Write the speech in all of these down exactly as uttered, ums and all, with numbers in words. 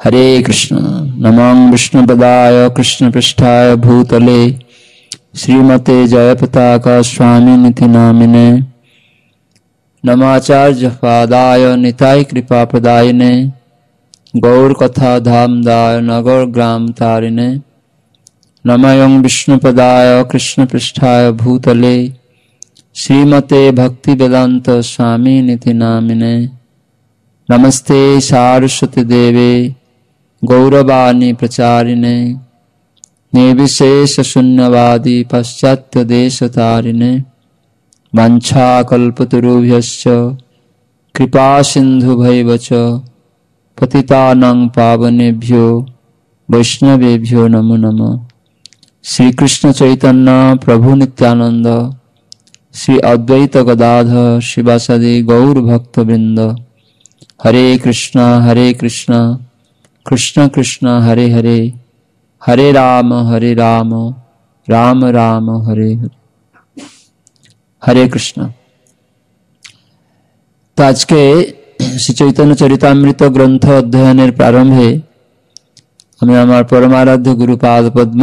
हरे कृष्ण। नमो विष्णुपदाय कृष्णपृष्ठाय भूतले श्रीमते जयपताका स्वामिनिति नामिने। नमाचार्य पादाय निताय कृपा प्रदायिने गौर कथा धामदाय नगर ग्राम तारिणे। नमयं विष्णुपदाय कृष्णपृष्ठाय भूतले श्रीमते भक्ति वेदांत स्वामिनिति नामिने। नमस्ते सारस्वती देवे गौरवाणी प्रचारिणे निर्विशेष शून्यवादी पाश्चात्य देश तारिणे। वाञ्छाकल्पतरुभ्यश्च कृपा सिन्धुभैव च पतितानां पावनेभ्यो वैष्णवेभ्यो नमो नमः। श्री कृष्ण चैतन्य प्रभु नित्यानंद श्री अद्वैत गदाधर शिवासादि गौर भक्तवृंद। हरे कृष्णा हरे कृष्णा कृष्ण कृष्ण हरे हरे हरे राम हरे राम राम राम हरे हरे। हरे कृष्ण। तो आज के श्री चैतन्य चरितामृत ग्रंथ अध्ययन प्रारंभे हमें हमार परमाराध्य गुरुपाद पद्म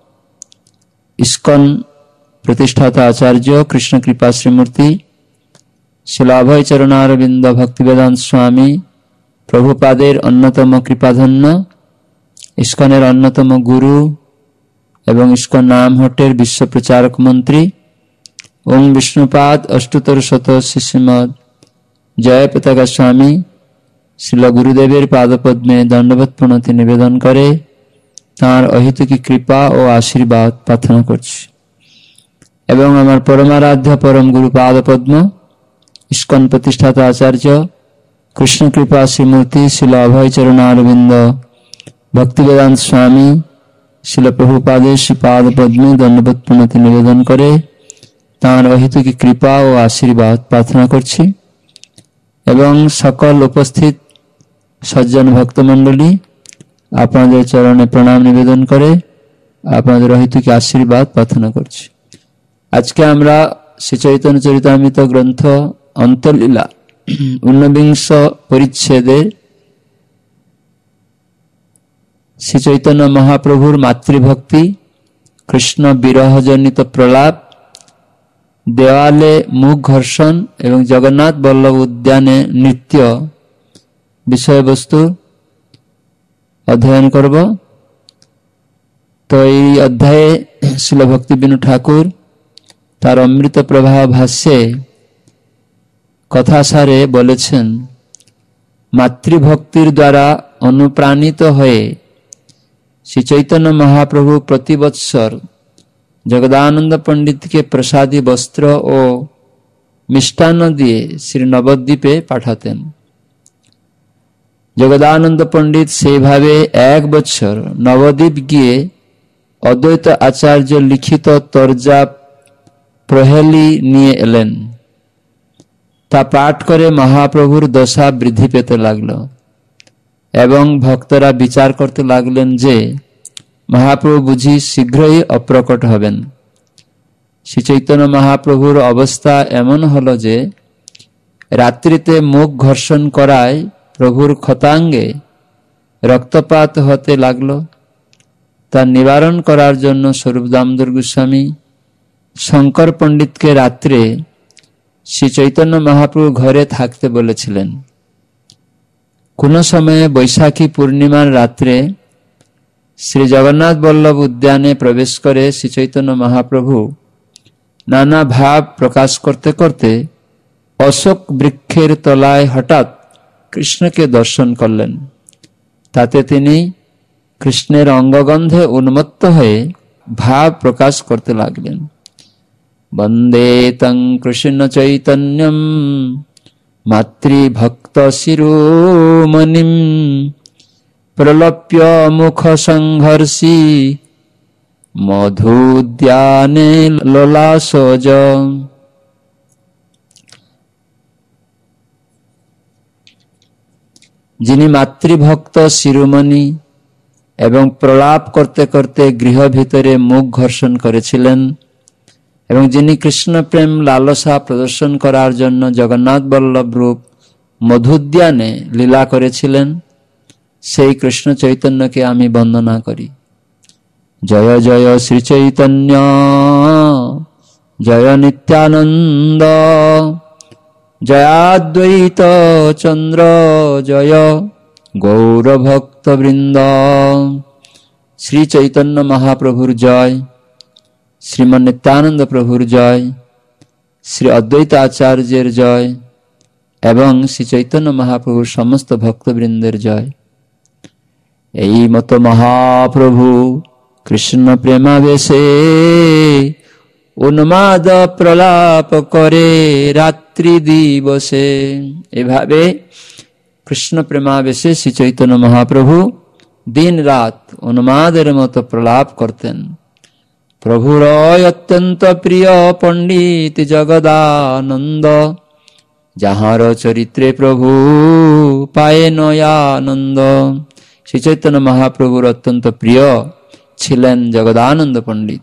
इस्कन प्रतिष्ठाता आचार्य कृष्ण कृपा श्रीमूर्ति शिलाभय चरणारविंद भक्तिवेदांत स्वामी प्रभुपादेर अन्यतम कृपाधन्य इस्कनेर अन्यतम गुरु एवं इस्कन नाम हटेर विश्व प्रचारक मंत्री ओम विष्णुपाद अष्टोत्तर शत श्रीमद जय पताका स्वामी श्रील गुरुदेवेर पादपद्मे दंडवत प्रणति निवेदन करे तार अहितुकी कृपा और आशीर्वाद प्रार्थना करछि। एवं आमार परमाराध्य परम गुरु पादपद्म इस्कन प्रतिष्ठाता आचार्य कृष्ण कृपा श्रीमूर्ति श्रील अभय चरणारविंद भक्तिवेदांत स्वामी श्रील प्रभुपादे श्रीपाद पद्मे दंडवत प्रणति निवेदन करे तार अहितुकी कृपा और आशीर्वाद प्रार्थना करछि। एवं सकल उपस्थित सज्जन भक्तमंडली आपनादेर चरणे प्रणाम निवेदन करे आपनादेर अहितुकी आशीर्वाद प्रार्थना करछि। आज के आमरा श्री चैतन्य चरितामृत ग्रंथ अंतलीला ऊनविंश परिच्छेदे श्री चैतन्य महाप्रभुर मातृभक्ति कृष्ण विरह जनित प्रलाप देवाले मुख घर्षण एवं जगन्नाथ बल्लभ उद्याने नृत्य विषय वस्तु अध्ययन करब। तो ये अध्याय श्रील भक्ति बिनु ठाकुर तार अमृत प्रभा भाष्ये कथा सारे बोलेছেন मातृभक्तिर द्वारा अनुप्राणित हये श्री चैतन्य महाप्रभु प्रति बत्सर जगदानंद पंडित के प्रसादी वस्त्र और मिष्टान्न दिए श्री नवद्वीपे पाठातेन। जगदानंद पंडित से भावे एक बछर नवद्वीप गिये अद्वैत आचार्य लिखित तर्जा प्रहेली निये एलेन। ता पाठ करे महाप्रभुर दशा बृद्धि पेते लागलो एवं भक्तरा विचार करते लागलेन जे महाप्रभु बुझी शीघ्र ही अप्रकट हबेन। श्री चैतन्य महाप्रभुर अवस्था एमन हलो जे रात्रिते मुख घर्षण कराय प्रभुर क्षतांगे रक्तपात होते लागलो। ता निवारण करार जन्य स्वरूप दामोदर गोस्वामी शंकर पंडित के रात्रे श्री चैतन्य महाप्रभु घरे थाकते बोलेছিলেন। कोनो समय बैशाखी पूर्णिमार रात्रे श्री जगन्नाथ बल्लभ उद्याने प्रवेश करे श्री चैतन्य महाप्रभु नाना भाव प्रकाश करते करते अशोक वृक्षेर तलाय हठात कृष्ण के दर्शन करलेन। ताते तिनी कृष्णेर अंगगंधे उन्मत्त हये भाव प्रकाश करते लागलेन। वंदे तं कृष्ण चैतन्यं मातृभक्त शिरोमणिं प्रलप्य मुख संघर्षी मधुद्याने ललासज। जिनी मातृभक्त शिरोमणि एवं प्रलाप करते करते गृह भितरे मुख घर्षण करेছিলেন एवं जिनी कृष्ण प्रेम लालसा प्रदर्शन करार जन्य जगन्नाथ बल्लभ रूप मधुद्याने लीला करेছিলেন সেই কৃষ্ণ চৈতন্যকে আমি বন্দনা করি। জয় জয় শ্রী চৈতন্য জয় নিত্যানন্দ জয়াদ্বৈত চন্দ্র জয় গৌরভক্তবৃন্দ। শ্রী চৈতন্য মহাপ্রভুর জয়, শ্রীমন নিত্যানন্দ প্রভুর জয়, শ্রী অদ্বৈত আচার্যের জয় এবং শ্রী চৈতন্য মহাপ্রভুর সমস্ত ভক্তবৃন্দের জয়। এই মতো মহাপ্রভু কৃষ্ণ প্রেমাবেশে উন্মাদ প্রলাপ করে রাত্রি দিবসে। এভাবে কৃষ্ণ প্রেমাবেশে শ্রী চৈতন্য মহাপ্রভু দিন রাত উন্মাদের মতো প্রলাপ করতেন। প্রভুর অত্যন্ত প্রিয় পণ্ডিত জগদানন্দ, যাহার চরিত্রে প্রভু পায়ে নয়ানন্দ। শ্রী চৈতন্য মহাপ্রভুর অত্যন্ত প্রিয় ছিলেন জগদানন্দ পণ্ডিত,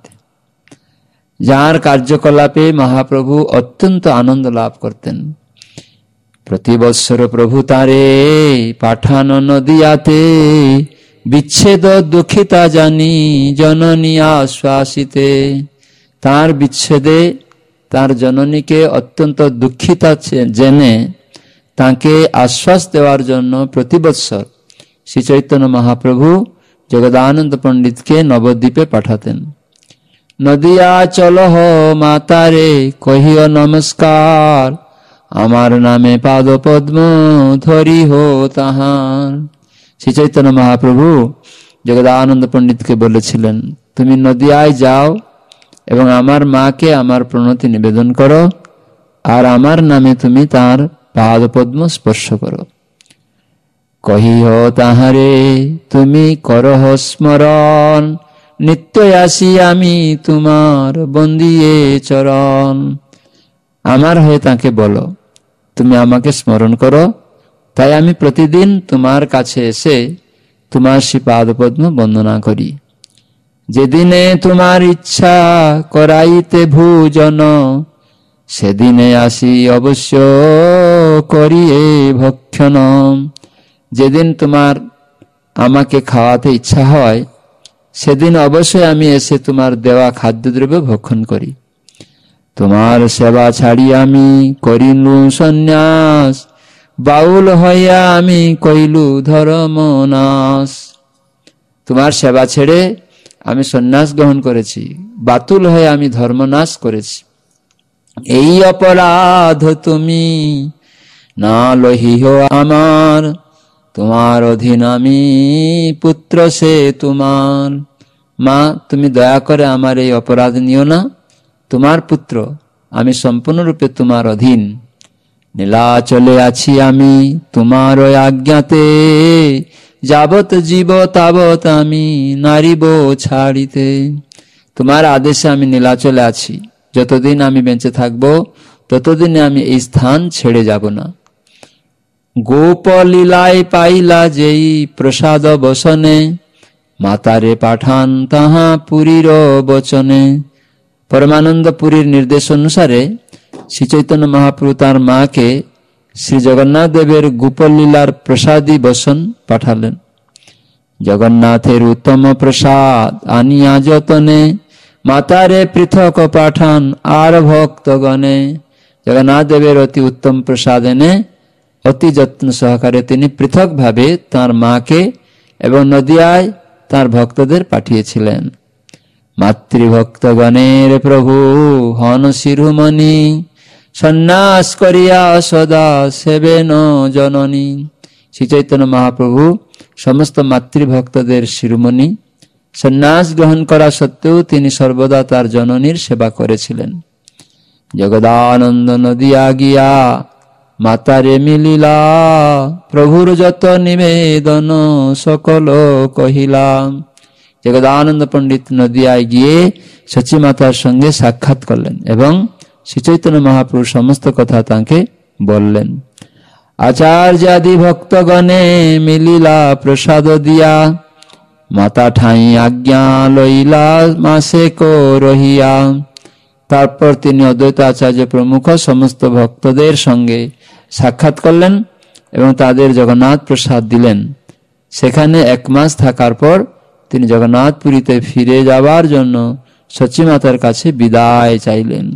যার কার্যকলাপে মহাপ্রভু অত্যন্ত আনন্দ লাভ করতেন। প্রতি বৎসর প্রভু তারে পাঠান নদিয়াতে, বিচ্ছেদ দুঃখিতা জানি জননী আশ্বাসিতে। তার বিচ্ছেদে তার জননীকে অত্যন্ত দুঃখিতা জেনে তাকে আশ্বাস দেওয়ার জন্য প্রতি বৎসর শ্রী চৈতন্য মহাপ্রভু জগদানন্দ পণ্ডিতকে নবদ্বীপে পাঠাতেন। নদিয়া চলহ মাতারে কহিও নমস্কার, আমার নামে পাদ পদ্ম ধরি হো তাহার। শ্রী চৈতন্য মহাপ্রভু জগদানন্দ পণ্ডিতকে বলেছিলেন, তুমি নদিয়ায় যাও এবং আমার মাকে আমার প্রণতি নিবেদন করো, আর আমার নামে তুমি তার পাদ পদ্ম স্পর্শ করো। কহিহ তাহারে তুমি করহ স্মরণ, নিত্য আসি আমি তোমার বন্দিয়ে চরণ। আমার হয়ে তাকে বলো তুমি আমাকে স্মরণ করো, তাই আমি প্রতিদিন তোমার কাছে এসে তোমার শ্রী পাদ পদ্ম বন্দনা করি। যেদিনে তোমার ইচ্ছা করাইতে ভোজন, সেদিনে আসি অবশ্য করিয়ে ভক্ষণ। যেদিন তোমার আমাকে খাওয়াতে ইচ্ছা হয়, সেদিন অবশ্যই আমি এসে তোমার দেওয়া খাদ্যদ্রব্য ভক্ষণ করি। তোমার সেবা ছাড়ি আমি করিলু সন্ন্যাস, বাউল হইয়া আমি কইলু ধর্ম নাশ। তোমার সেবা ছেড়ে আমি সন্ন্যাস গ্রহণ করেছি, বাতুল হয়ে আমি ধর্মনাশ করেছি। এই অপরাধ তুমি না লহিহ আমার, তোমার অধীন আমি পুত্র সে তোমার। মা, তুমি দয়া করে আমার এই অপরাধ নিও না, তোমার পুত্র আমি সম্পূর্ণরূপে তোমার অধীন। নীলাচলে আছি আমি তোমার আজ্ঞাতে, যাবত জীব তাবত আমি নারিব ছাড়িতে। তোমার আদেশে আমি নীলাচলে আছি, যতদিন আমি বেঁচে থাকবো ততদিনে আমি এই স্থান ছেড়ে যাব না। গোপ লীলায় পাইলা যেই প্রসাদ বসনে, মাতারে পাঠান তাহা পুরীর বচনে। পরমানন্দ পুরীর নির্দেশ অনুসারে শ্রী চৈতন্য মহাপ্রভু তার মাকে শ্রী জগন্নাথ দেবের গোপলীলার প্রসাদী বসন পাঠালেন। জগন্নাথের উত্তম প্রসাদ আনিয়া যতনে, মাতারে পৃথক পাঠান আর ভক্তগণে। জগন্নাথ দেবের অতি উত্তম প্রসাদ এনে অতি যত্ন সহকারে তিনি পৃথক ভাবে তার মাকে এবং নদিয়ায় তার ভক্তদের পাঠিয়েছিলেন। মাতৃভক্তগণের প্রভু হন শিরোমণি, সন্ন্যাস করিয়া সদা সেবেন জননী। শ্রী চৈতন্য মহাপ্রভু সমস্ত মাতৃভক্তদের শিরোমণি, সন্ন্যাস গ্রহণ করা সত্ত্বেও তিনি সর্বদা তার জননীর সেবা করেছিলেন। জগদানন্দ নদিয়া গিয়া মাতারে মিলিলা, প্রভুর যত নিবেদন সকল কহিলাম। জগদানন্দ পণ্ডিত নদিয়ায় গিয়ে সচী মাতার সঙ্গে সাক্ষাৎ করলেন এবং শ্রী চৈতন্য মহাপ্রভুর সমস্ত কথা তাকে বললেন। আচার্যাদি ভক্তগণে মিলিলা প্রসাদ দিয়া, মাতা ঠাই আজ্ঞা লইলা মাসে কো রহিয়া। তারপর তিনি অদ্বৈত আচার্য প্রমুখ সমস্ত ভক্তদের সঙ্গে সাক্ষাৎ করলেন এবং তাদের জগন্নাথ প্রসাদ দিলেন। সেখানে এক মাস থাকার পর তিনি জগন্নাথপুরীতে ফিরে যাওয়ার জন্য সচিমাতার কাছে বিদায় চাইলেন।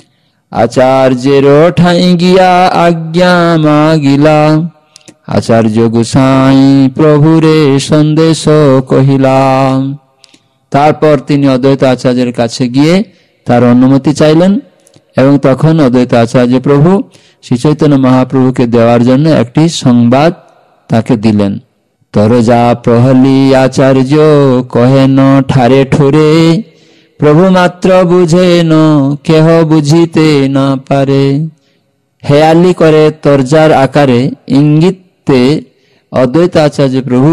আচার্যের ঠাই গিয়া আজ্ঞা মাগিলা, আচার্য গোসাই প্রভুরে সন্দেশ কহিলাম। তারপর তিনি অদ্বৈত আচার্যের কাছে গিয়ে তার অনুমতি চাইলেন এবং তখন অদ্বৈত আচার্য প্রভু শ্রী চৈতন্য মহাপ্রভুকে দেওয়ার জন্য একটি সংবাদ তাকে দিলেন। তরজা প্রহলি আচার্য কহেন ঠারে ঠোরে, প্রভু মাত্র বুঝেন কেহ বুঝিতে না পারে। হেয়ালি করে তরজার আকারে ইঙ্গিতে অদ্বৈত আচার্য প্রভু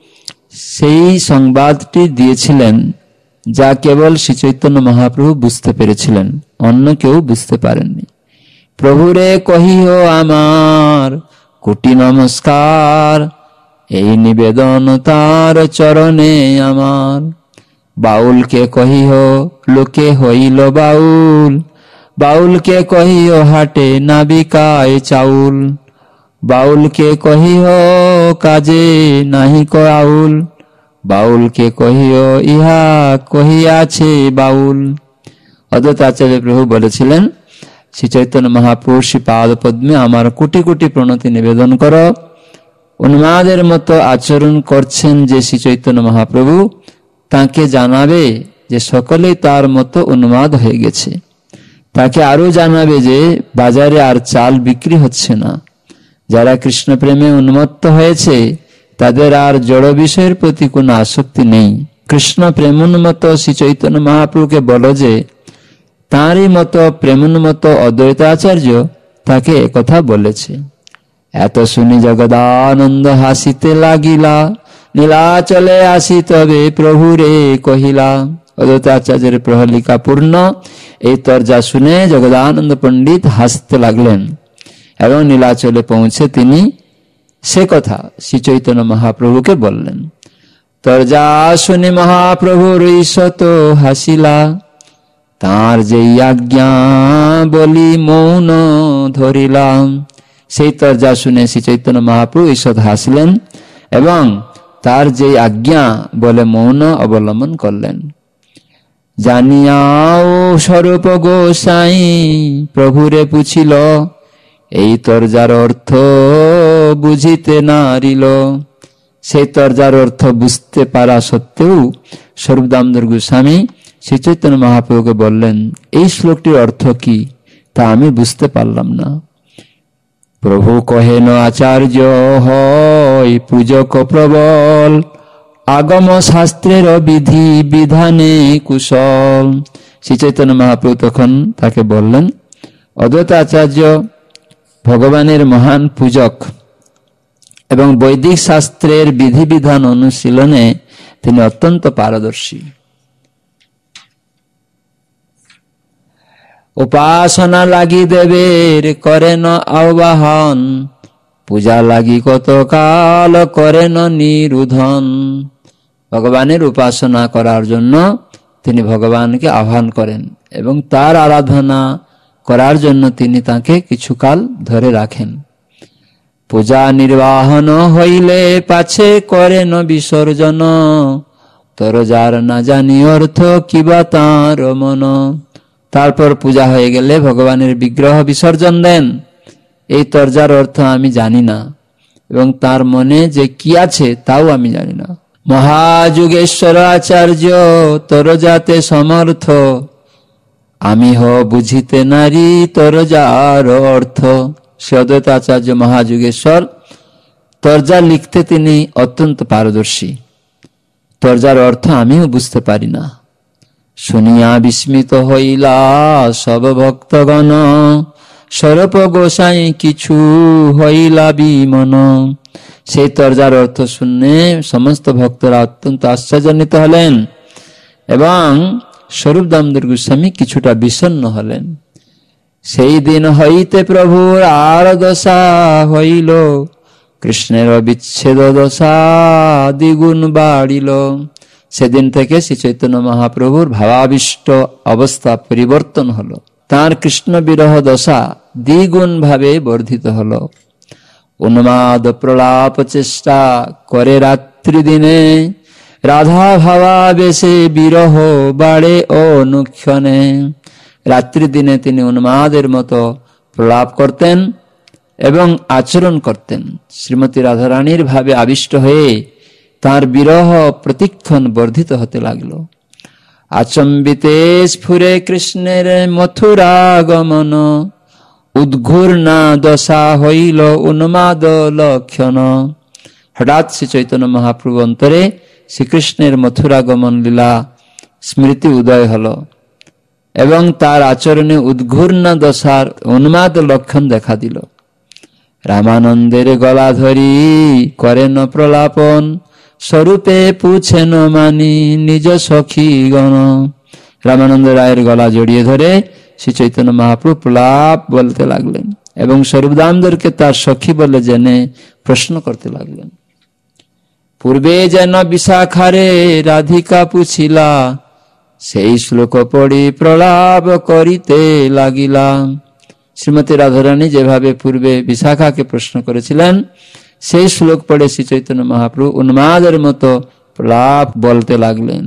সেই সংবাদটি দিয়েছিলেন যা কেবল শ্রী চৈতন্য মহাপ্রভু বুঝতে পেরেছিলেন, অন্য কেউ বুঝতে পারেননি। প্রভুরে কহিহ আমার কোটি নমস্কার, এই নিবেদন তার চরণে আমার। বাউলকে কহিহ লোকে হইল বাউল, বাউলকে কহিহ হাটে নাবিকায় চাউল। বাউলকে কহিহ কাজে নাহি আউল, বাউলকে কহিও ইহা কহিয়াছে বাউল। অদ্বৈত আচার্য প্রভু বলেছিলেন, শ্রী চৈতন্য মহাপ্রভু শ্রী পাদ পদ্মে আমার কোটি কোটি প্রণতি নিবেদন কর। উন্মাদের মতো আচরণ করছেন যে শ্রী চৈতন্য মহাপ্রভু, তাকে জানাবে যে সকলেই তার মতো উন্মাদ হয়ে গেছে। তাকে আরো জানাবে যে বাজারে আর চাল বিক্রি হচ্ছে না। যারা কৃষ্ণ প্রেমে উন্মত্ত হয়েছে তাদের আর জড় বিষয়ের প্রতি কোনো আসক্তি নেই। কৃষ্ণ প্রেমোন্মত্ত শ্রী চৈতন্য মহাপ্রভুকে বলো যে তাঁরই মতো প্রেমোন্মত্ত অদ্বৈত আচার্য তাকে একথা বলেছে। এত শুনি জগদানন্দ হাসিতে লাগিলা, নীলাচলে আসি তবে প্রভুরে কহিলা। অদ্বৈত আচার্যের প্রহলিকা পূর্ণ এই তরজা শুনে জগদানন্দ পণ্ডিত হাসতে লাগলেন এবং নীলাচলে পৌঁছে তিনি সে কথা শ্রী চৈতন্য মহাপ্রভুকে বললেন। তরজা শুনি মহাপ্রভুর ঈষৎ হাসিলা, তাঁর যে আজ্ঞা বলি মৌন ধরিলাম। সেই তরজা শুনে শ্রী চৈতন্য মহাপ্রভু ঈষৎ হাসলেন এবং তার যে আজ্ঞা বলে মৌন অবলম্বন করলেন। জানিয়াও স্বরূপ গোসাই প্রভুরে পুছিল, এই তরজার অর্থ বুঝিতে নারিল। সেই তরজার অর্থ বুঝতে পারা সত্ত্বেও স্বরূপ দামোদর গোস্বামী শ্রী চৈতন্য মহাপ্রভুকে বললেন, এই শ্লোকটির অর্থ কি তা আমি বুঝতে পারলাম না। প্রভু কহেন আচার্য হয় পূজক প্রবল, আগম শাস্ত্রের বিধি বিধানে কুশল। শ্রী চৈতন্য মহাপ্রভু তখন তাকে বললেন, অদ্বৈত আচার্য ভগবানের মহান পূজক এবং বৈদিক শাস্ত্রের বিধিবিধান অনুশীলনে তিনি অত্যন্ত পারদর্শী। উপাসনা লাগি দেবের করেন আহ্বান, পূজা লাগি কত কাল করেন নিরুধন। ভগবানের উপাসনা করার জন্য তিনি ভগবানকে আহ্বান করেন এবং তার আরাধনা করার জন্য তিনি তাকে কিছুকাল ধরে রাখেন। পূজা নির্বাহন হইলে পাছে করেন বিসর্জন, তরজার না জানি অর্থ কিবা তাঁর মন। তারপর পূজা হয়ে গেলে ভগবানের বিগ্রহ বিসর্জন দেন। এই তরজার অর্থ আমি জানি না এবং তার মনে যে কি আছে তাও আমি জানি না। মহাযুগেশ্বর আচার্য তরজাতে সমর্থ, আমি হ বুঝিতে নারী তরজার অর্থ। শ্রী অদ্বৈত আচার্য মহাযুগেশ্বর তরজা লিখতে তিনি অত্যন্ত পারদর্শী। তরজার অর্থ আমিও বুঝতে পারি না। শুনিয়া বিস্মিত হইলা সব ভক্তগণ, স্বরূপ গোসাই কিছু হইলা বিমন। সেই তরজার অর্থ শুনে সমস্ত ভক্তরা অত্যন্ত আশ্চর্যান্বিত হলেন এবং স্বরূপ দামোদর গোস্বামী কিছুটা বিষণ্ণ হলেন। সেই দিন হইতে প্রভুর আর দশা হইল, কৃষ্ণের বিচ্ছেদ দশা দ্বিগুণ বাড়িল। সেদিন থেকে শ্রী চৈতন্য মহাপ্রভুর ভাবাবিষ্ট অবস্থা পরিবর্তন হলো, তাঁর কৃষ্ণ বিরহ দশা দ্বিগুণ ভাবে বর্ধিত হলো। উন্মাদ প্রলাপ চেষ্টা করে রাত্রি দিনে, রাধা ভাবাবেশে বিরহ বাড়ে অনুক্ষণে। রাত্রি দিনে তিনি উন্মাদের মতো প্রলাপ করতেন এবং আচরণ করতেন। শ্রীমতী রাধারানীর ভাবে আবিষ্ট হয়ে তার বিরহ প্রতিক্ষণ বর্ধিত হতে লাগল। আচম্বিতে স্ফুরে কৃষ্ণের মথুরাগমন, উদ্ঘূর্ণা দশা হইল উন্মাদ লক্ষণ। হঠাৎ শ্রী চৈতন্য মহাপ্রভু অন্তরে শ্রীকৃষ্ণের মথুরাগমন লীলা স্মৃতি উদয় হল এবং তার আচরণে উদ্ঘূর্ণা দশার উন্মাদ লক্ষণ দেখা দিল। রামানন্দের গলা ধরি করেন প্রলাপন, স্বরূপে পুছেন মানি নিজ সখী গণ। রামানন্দ রায়ের গলা জড়িয়ে ধরে শ্রী চৈতন্য মহাপ্রভু প্রলাপ বলতে লাগলেন এবং স্বরূপ দামোদরকে তার সখী বলে জেনে প্রশ্ন করতে লাগলেন। পূর্বে যেন বিশাখারে রাধিকা পুছিলা, সেই শ্লোক পড়ি প্রলাপ করিতে লাগিলাম। শ্রীমতী রাধারানী যেভাবে পূর্বে বিশাখাকে প্রশ্ন করেছিলেন, সেই শ্লোক পড়ে শ্রী চৈতন্য মহাপ্রভু উন্মাদের মতো প্রলাপ বলতে লাগলেন।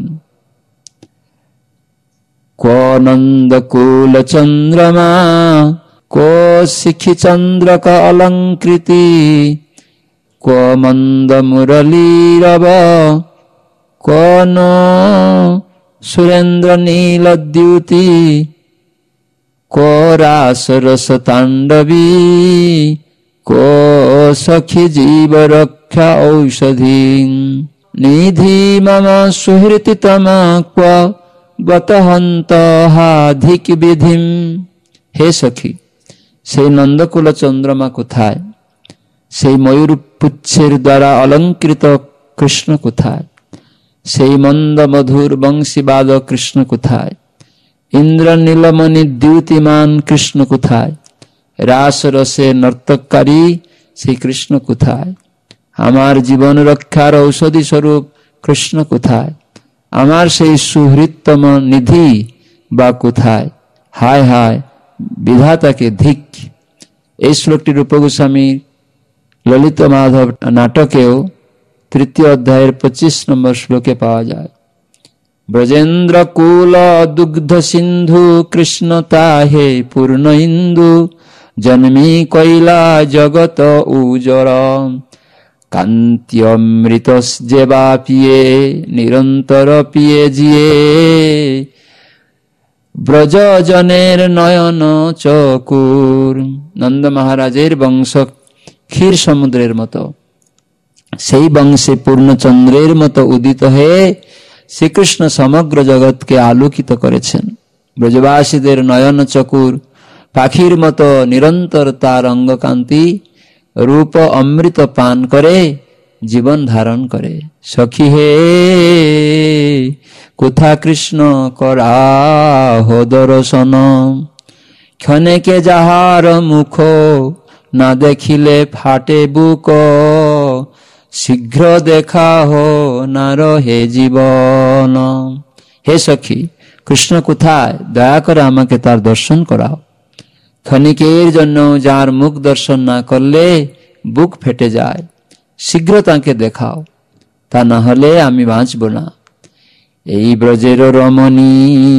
কো নন্দকুল চন্দ্রমা, কো শিখি চন্দ্রক অলঙ্কৃতি, কো মন্দ মুরলীরব, কোন সুরেন্দ্র নীল দ্যুতি, কো রাস রস তাণ্ডবী, কো সখী জীব রক্ষা ঔষধি, নিধি মম সুহৃতি তমা ক্ব বতহন্ত হাধিক বিধিম। হে সখী, সেই নন্দকুল চন্দ্রমা কোথায়? সেই ময়ূর পুচ্ছের দ্বারা অলঙ্কৃত কৃষ্ণ কোথায়? সেই মন্দ মধুর বংশীবাদ কৃষ্ণ কোথায়? ইন্দ্র নীলমণি দ্যুতিমান কৃষ্ণ কোথায়? রাস রসে নর্তককারী সেই কৃষ্ণ কোথায়? আমার জীবন রক্ষার ঔষধি স্বরূপ কৃষ্ণ কোথায়? আমার সেই সুহৃত্তম নিধি বা কোথায়? হায় হায় বিধাতাকে ধিক। এই শ্লোকটি রূপ গোস্বামী ললিত মাধব নাটকেও তৃতীয় অধ্যায়ের পঁচিশ নম্বর শ্লোকে পাওয়া যায়। ব্রজেন্দ্র কুল দুগ্ধ সিন্ধু, কৃষ্ণ তাহে পূর্ণ ইন্দু, জন্মী কৈলা জগত উজর, কান্ত্যমৃত যেবা পিয়ে নিরন্তর পিয়ে জিয়ে, ব্রজজনের নয়ন চকুর। নন্দ মহারাজের বংশ ক্ষীর সমুদ্রের মতো, সেই বংশে পূর্ণচন্দ্রের মতো উদিত হয়ে শ্রীকৃষ্ণ সমগ্র জগৎকে আলোকিত করেছেন। ব্রজবাসীদের নয়ন চকুর পাখির মতো নিরন্তর তার অঙ্গকান্তি রূপ অমৃত পান করে জীবন ধারণ করে। সখী হে কোথা কৃষ্ণ করাহ দর্শন, ক্ষণেকে যাহার মুখ না দেখিলে ফাটে বুক, শীঘ্র দেখা হো না রহে জীবন। হে সখী, কৃষ্ণ কোথায়? দয়া করে আমাকে তার দর্শন করাও। ক্ষণিকের জন্য যার মুখ দর্শন না করলে বুক ফেটে যায়, শীঘ্র তাকে দেখাও, তা না হলে আমি বাঁচব না। এই ব্রজের রমণী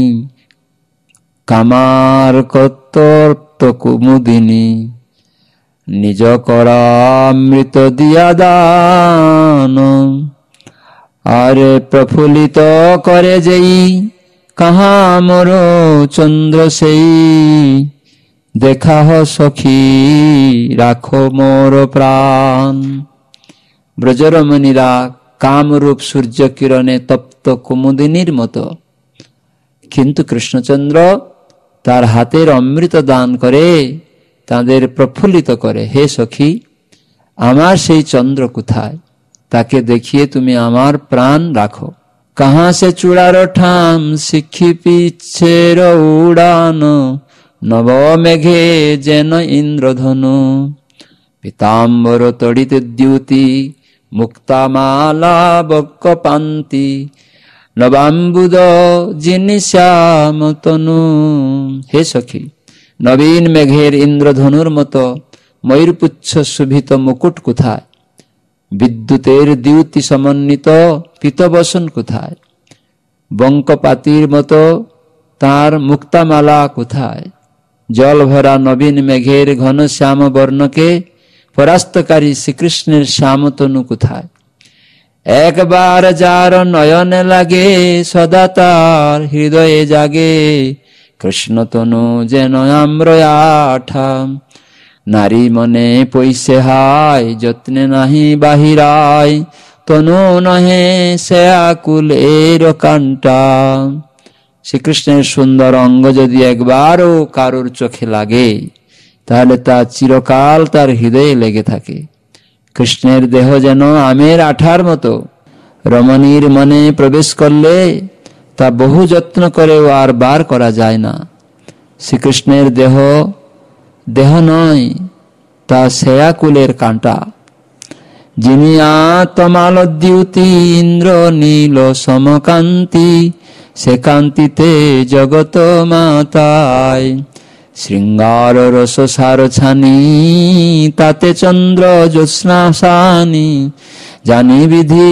কামার কর্তর্ত কুমুদিনী, নিজ করামৃত দিয়া দান, আরে প্রফুল্লিত করে যেই কাহা মোর চন্দ্র সেই, দেখা হ সখী রাখো মোর প্রাণ। ব্রজরমণীরা কামরূপ সূর্য কিরণে তপ্ত কুমুদিনীর মতো, কিন্তু কৃষ্ণচন্দ্র তার হাতের অমৃত দান করে তাদের প্রফুল্লিত করে। হে সখী, আমার সেই চন্দ্র কোথায়? তাকে দেখিয়ে তুমি আমার প্রাণ রাখো। কাহা সে চূড়ার ঠাম শিখি পিছের উড়ান, নব মেঘে যেন ইন্দ্রধনু, পীতাম্বর তড়িত দ্যুতি, মুক্তামালা বক্ক পান্তি, নবাম্বুদ যিনি শ্যাম তনু। হে সখী, নবীন মেঘের ইন্দ্রধনুর মতো ময়ূরপুচ্ছ শোভিত মুকুট কোথায়? বিদ্যুতের দ্যুতি সমন্বিত পীতবসন কোথায়? বঙ্কপাতির মতো তার মুক্তামালা কোথায়? জল ভরা নবীন মেঘের ঘন শ্যাম বর্ণকে পরাস্তকারী শ্রীকৃষ্ণের শ্যামতনু কোথায়? একবার যার নয়নে লাগে সদা তার হৃদয়ে জাগে কৃষ্ণতনু যেন আম্রয়াঠা। নারী মনে পৈছে হায় যত্নে নাহি বাহিরায় তনু নহে সে আকুলের কান্টা। শ্রীকৃষ্ণের সুন্দর অঙ্গ যদি একবারও কারোর চোখে লাগে তাহলে তা চিরকাল তার হৃদয়ে লেগে থাকে। কৃষ্ণের দেহ যেন আমের আঠার মতো, রমণীর মনে প্রবেশ করলে তা বহু যত্ন করেও আর বার করা যায় না। শ্রীকৃষ্ণের দেহ দেহ নয়, তা শ্যাকুলের কাঁটা। যিনি আত্মালোদ্যুতি ইন্দ্র নীল সমকান্তি, সে কান্তিতে জগত মাতায় শৃঙ্গার রস সার ছানি, তাতে চন্দ্র জ্যোৎস্না সানি জানি বিধি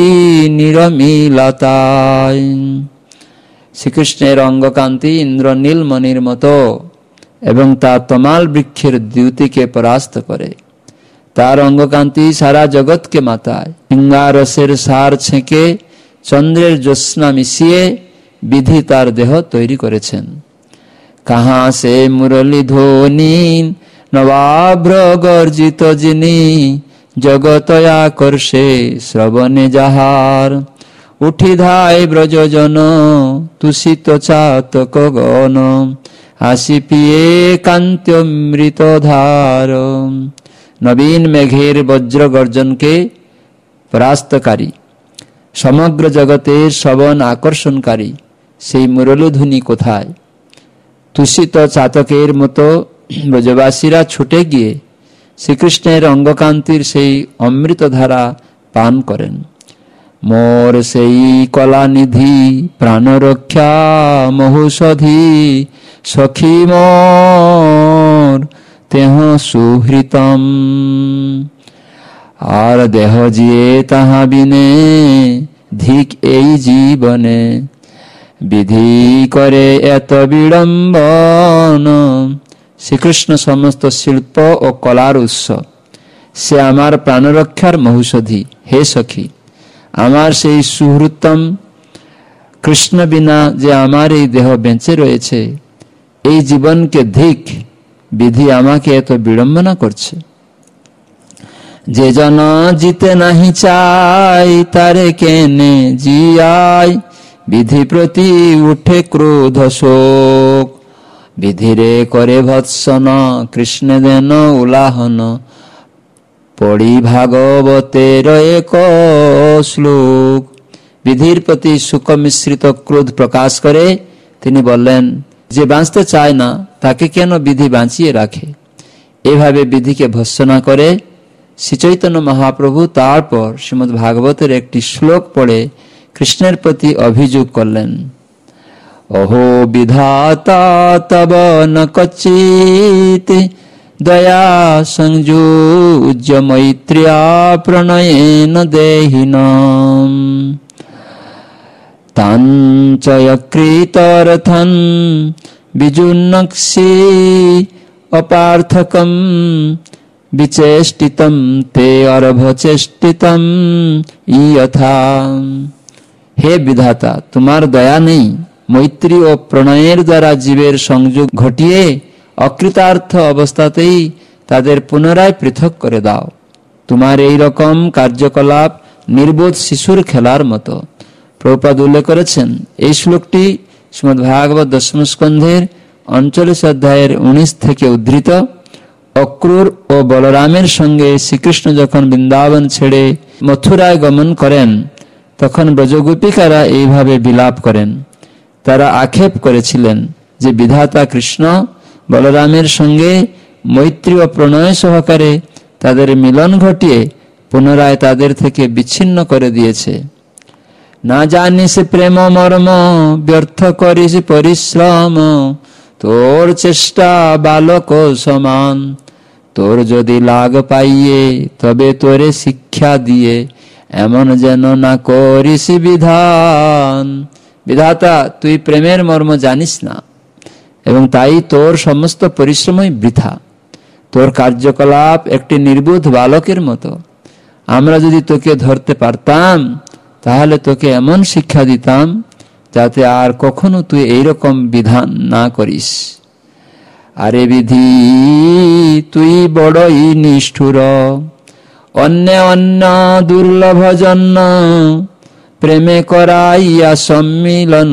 নিরমিলতায়। শ্রীকৃষ্ণের অঙ্গকান্তি ইন্দ্র নীলমণির মতো এবং তা তমাল বৃক্ষের দ্যুতিকে পরাস্ত করে। তার অঙ্গকান্তি সারা জগৎকে মাতায়। শৃঙ্গারসের সার ছেঁকে চন্দ্রের জ্যোৎস্না মিশিয়ে বিধি তার দেহ তৈরি করেছেন। কাহা সে মুরলী ধ্বনি নবাভ্র গর্জিত যিনি, জগতয়া করছে শ্রবণে যাহার উঠি ধায় ব্রজজন তুষিত চাতক গণ, আসি পিয়ে কান্ত্যমৃত ধার। নবীন মেঘের বজ্র গর্জনকে পরাস্তকারী, সমগ্র জগতের শ্রবণ আকর্ষণকারী সেই মুরলীধ্বনি কোথায়? তুষিত চাতকের মতো ব্রজবাসীরা ছুটে গিয়ে শ্রীকৃষ্ণের অঙ্গকান্তির সেই অমৃত ধারা পান করেন। মোর সেই কলানিধি প্রাণরক্ষা মহুষধি, সখী মোর তেহ সুহৃতম। আর দেহ জিয়ে তাহা বিনে ধিক এই জীবনে, বিধি করে এত বিড়ম্বন। শ্রীকৃষ্ণ সমস্ত শিল্প ও কলার উৎস, সে আমার প্রাণরক্ষার মহুষধি। হে সখী, আমার সেই সুহৃতম কৃষ্ণ বিনা যে আমার এই দেহ বেঁচে রয়েছে, এই জীবনকে ধিক, বিধি আমাকে এত বিড়ম্বনা করছে। যে জন জিতে নাহি চাই তারে কেনে জিয়াই, বিধি প্রতি উঠে ক্রোধ শোক। বিধিরে করে ভৎসন কৃষ্ণ দেন উলাহন, পড়ি ভাগবতের এক শ্লোক। বিধির প্রতি সুখ মিশ্রিত ক্রোধ প্রকাশ করে তিনি বললেন, যে বাঁচতে চায় না তাকে কেন বিধি বাঁচিয়ে রাখে? এভাবে বিধিকে ভৎসনা করে শ্রীচৈতন্য মহাপ্রভু তারপর শ্রীমদ্ ভাগবতের একটি শ্লোক পড়ে কৃষ্ণের প্রতি অভিযোগ করলেন। অহো বিধাতা তব ন কচিত, দয়া সংযুজ্য মৈত্র্যা প্রণয়েন দেহিনম। তাঞ্চয়কৃতরথন বিজুন্নক্সি অপার্থকম, বিচেষ্টিতম তে অর্ভচেষ্টিতম ইয়থা। হে বিধাতা, তোমার দয়া নেই? মৈত্রী ও প্রণয়ের দ্বারা জীবের সংযোগ ঘটিয়ে অকৃতার্থ অবস্থাতেই তাদের পুনরায় পৃথক করে দাও। তোমার এই রকম কার্যকলাপ নির্বোধ শিশুর খেলার মতো। প্রভুপাদ উল্লেখ করেছেন এই শ্লোকটি শ্রীমদ্ ভাগবত দশম স্কন্ধের উনচল্লিশ অধ্যায়ের উনিশ থেকে উদ্ধৃত। অক্রূর ও বলরামের সঙ্গে শ্রীকৃষ্ণ যখন বৃন্দাবন ছেড়ে মথুরায় গমন করেন, তখন ব্রজগোপিকারা এইভাবে বিলাপ করেন। তারা আক্ষেপ করেছিলেন যে বিধাতা কৃষ্ণ বলরামের সঙ্গে মৈত্রী ও প্রণয় সহকারে তাদের মিলন ঘটিয়ে পুনরায় তাদের থেকে বিচ্ছিন্ন করে দিয়েছে। না জানিস প্রেম মর্ম, ব্যর্থ করিস পরিশ্রম, তোর চেষ্টা বালক সমান, তোর যদি লাগ পাইয়ে তবে তোরে শিক্ষা দিয়ে এমন যেন না করিস বিধান। বিধাতা, তুই প্রেমের মর্ম জানিস না এবং তাই তোর সমস্ত পরিশ্রমই বৃথা। তোর কার্যকলাপ একটি নির্বোধ বালকের মতো। আমরা যদি তোকে ধরতে পারতাম তাহলে তোকে এমন শিক্ষা দিতাম যাতে আর কখনো তুই এইরকম বিধান না করিস। আরে বিধি, তুই বড়ই নিষ্ঠুর, অন্য অন্য দুর্লভ জন্য প্রেমে করাইয়া সম্মিলন,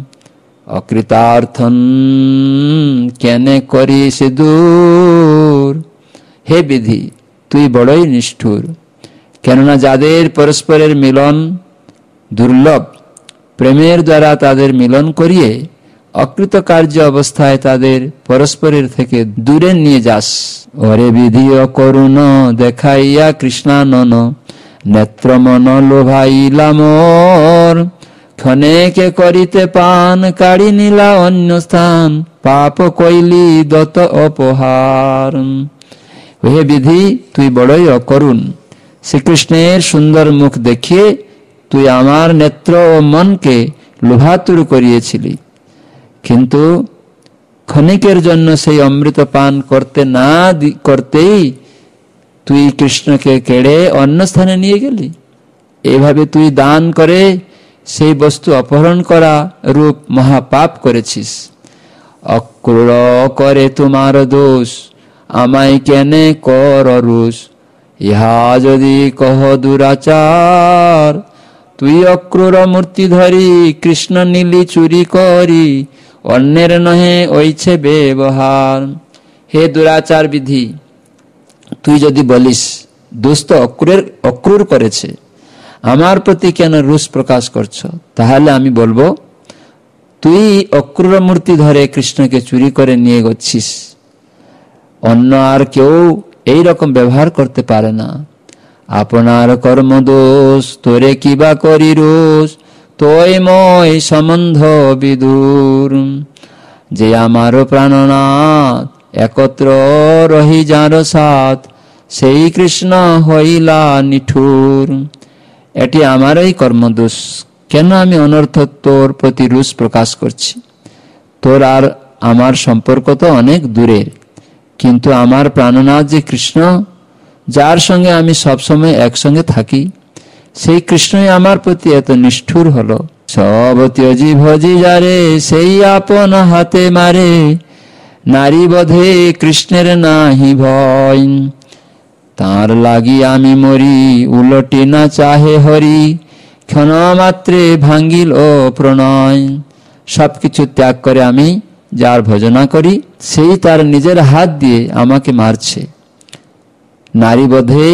অকৃতার্থন কেনে করিস দূর। হে বিধি, তুই বড়ই নিষ্ঠুর, কেননা যাদের পরস্পরের মিলন দুর্লভ, প্রেমের দ্বারা তাদের মিলন করিয়ে অকৃতকার্য অবস্থায় তাদের পরস্পরের থেকে দূরে নিয়ে যাস। ওরে বিধি অকরুণ দেখাইয়া কৃষ্ণানন, নেত্র মন লোভাইলা মোর, ক্ষণেকে করিতে পান কাড়ি নিলা অন্য স্থান, পাপ কইলি দত অপহার। হে বিধি, তুই বড়ই অকরুণ। শ্রীকৃষ্ণের সুন্দর মুখ দেখিয়ে তুই আমার নেত্র ও মনকে লোভাতুর করিয়েছিলি, কিন্তু ক্ষণিকের জন্য সেই অমৃত পান করতে না করতেই তুই কৃষ্ণকে কেড়ে অন্য স্থানে নিয়ে গেলি। এভাবে তুই দান করে সেই বস্তু অপহরণ করা রূপ মহাপাপ করেছিস। অক্রূর করে তোমার দোষ, আমায় কেনে কর রোষ, ইহা যদি কহ দুরাচার, তুই অক্রূর মূর্তি ধরি কৃষ্ণ নীলি চুরি করি, অন্যের নহে ওইছে ব্যবহার। হে দুরাচার বিধি, তুই যদি বলিস দোষ তো অক্রূরের অক্রূর করেছে, আমার প্রতি কেন রোষ প্রকাশ করছ, তাহলে আমি বলবো তুই অক্রূর মূর্তি ধরে কৃষ্ণকে চুরি করে নিয়ে গেছিস। অন্য আর কেউ এই রকম ব্যবহার করতে পারে না। আপনার কর্ম দোষ তোরে কিবা করি রোষ, তোই মই সম্বন্ধ বিদুর। যে আমার প্রাণনাথ একত্র রহি যার সাথ, সেই কৃষ্ণ হইলা নিঠুর। এটি আমারই কর্মদোষ, কেন আমি অনর্থ তোর প্রতি রোষ প্রকাশ করছি। তোর আর আমার সম্পর্ক তো অনেক দূরের, কিন্তু আমার প্রাণনাথ যে কৃষ্ণ, যার সঙ্গে আমি সবসময় একসঙ্গে থাকি, সেই কৃষ্ণই আমার প্রতি এত নিষ্ঠুর হলো। সব ত্যজি ভজি যারে, সেই আপন হাতে মারে, নারী বধে কৃষ্ণের নাহি ভয়। তার লাগি আমি মরি, উলটি না চাহে হরি, ক্ষণ মাত্রে ভাঙ্গিল ও প্রণয়। সবকিছু ত্যাগ করে আমি যার ভজনা করি, সেই তার নিজের হাত দিয়ে আমাকে মারছে। নারী বধে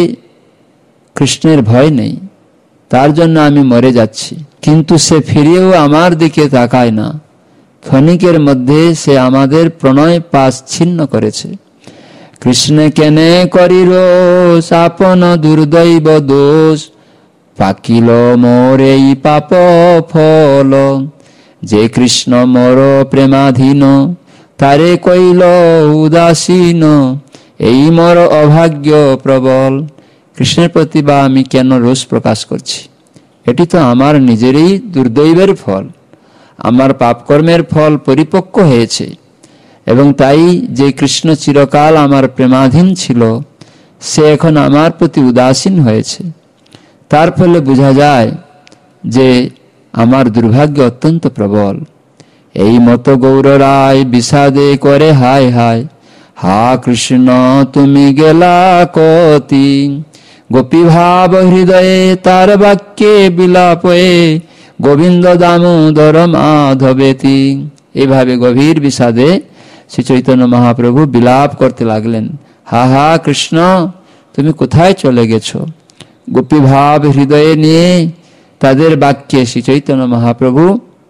কৃষ্ণের ভয় নেই, তার জন্য আমি মরে যাচ্ছি, কিন্তু সে ফিরেও আমার দিকে তাকায় না। ক্ষণিকের মধ্যে সে আমাদের প্রণয় পাশ ছিন্ন করেছে। কৃষ্ণ কেনে করি রোষ, আপন দুর্দৈব দোষ, পাকিল মোর এই পাপ ফল। যে কৃষ্ণ মোর প্রেমাধীন, তারে কইল উদাসীন, এই মোর অভাগ্য প্রবল। কৃষ্ণের প্রতি বা আমি কেন রোষ প্রকাশ করছি? এটি তো আমার নিজেরই দুর্দৈবের ফল। আমার পাপকর্মের ফল পরিপক্ক হয়েছে, এবং তাই যে কৃষ্ণ চিরকাল আমার প্রেমাধীন ছিল, সে এখন আমার প্রতি উদাসীন হয়েছে। তার ফলে বোঝা যায় যে আমার দুর্ভাগ্য অত্যন্ত প্রবল। এই মতো গৌর রায় বিষাদে করে হায় হায়, হা কৃষ্ণ তুমি গেলা কতি। গোপী ভাব হৃদয়ে তার বাক্যে বিলাপয়ে, গোবিন্দ দামোদর মাধবেতি। এইভাবে গভীর বিষাদে শ্রী চৈতন্য মহাপ্রভু বিলাপ করতে লাগলেন, হা হা কৃষ্ণ তুমি কোথায় চলে গেছো। গোপী ভাব হৃদয়ে নিয়ে তাদের বাক্যে শ্রী চৈতন্য মহাপ্রভু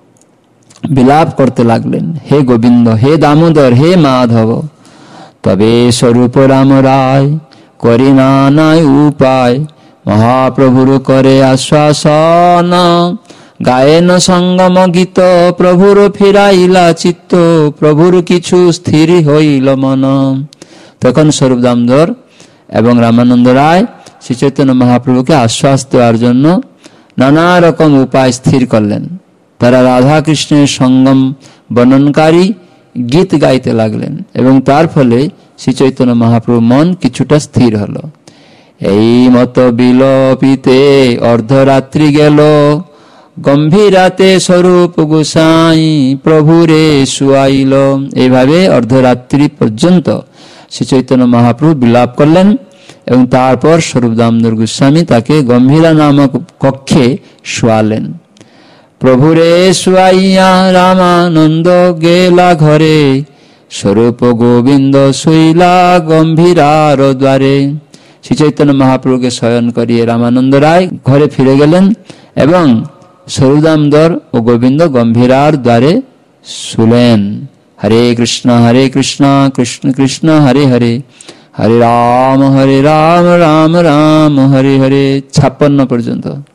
বিলাপ করতে লাগলেন, হে গোবিন্দ, হে দামোদর, হে মাধব। তবে স্বরূপ রাম রায় করি না নাই উপায়, মহাপ্রভুর করে আশ্বাসন। গায়েন সঙ্গম গীত প্রভুর ফিরাইলা চিত্ত, প্রভুর কিছু স্থির হইল মন। তখন স্বরূপ দামোদর এবং রামানন্দ রায় শ্রী চৈতন্য মহাপ্রভুকে আশ্বাস দেওয়ার জন্য নানা রকম উপায় স্থির করলেন। তারা রাধা কৃষ্ণের সঙ্গম বর্ণনকারী গীত গাইতে লাগলেন এবং তার ফলে শ্রী চৈতন্য মহাপ্রভু মন কিছুটা স্থির হলো। এই মত বিলপিতে অর্ধরাত্রি গেল, গম্ভীরাতে স্বরূপ গোসাই প্রভুরে শুয়াইল। এইভাবে অর্ধরাত্রি পর্যন্ত শ্রী চৈতন্য মহাপ্রভু বিলাপ করলেন এবং তারপর স্বরূপ দামোদর গোস্বামী তাকে গম্ভীরা নামক কক্ষে শোয়ালেন। প্রভুরে শুয়াইয়া রামানন্দ গেলা ঘরে, স্বরূপ গোবিন্দ শৈলা গম্ভীরার দ্বারে। শ্রী চৈতন্য মহাপ্রভুকে শয়ন করিয়ে রামানন্দ রায় ঘরে ফিরে গেলেন এবং স্বরূপ দামোদর ও গোবিন্দ গম্ভীরার দ্বারে শুলেন। হরে কৃষ্ণ হরে কৃষ্ণ কৃষ্ণ কৃষ্ণ হরে হরে, হরে রাম হরে রাম রাম রাম হরে হরে। ছাপ্পান্ন পর্যন্ত।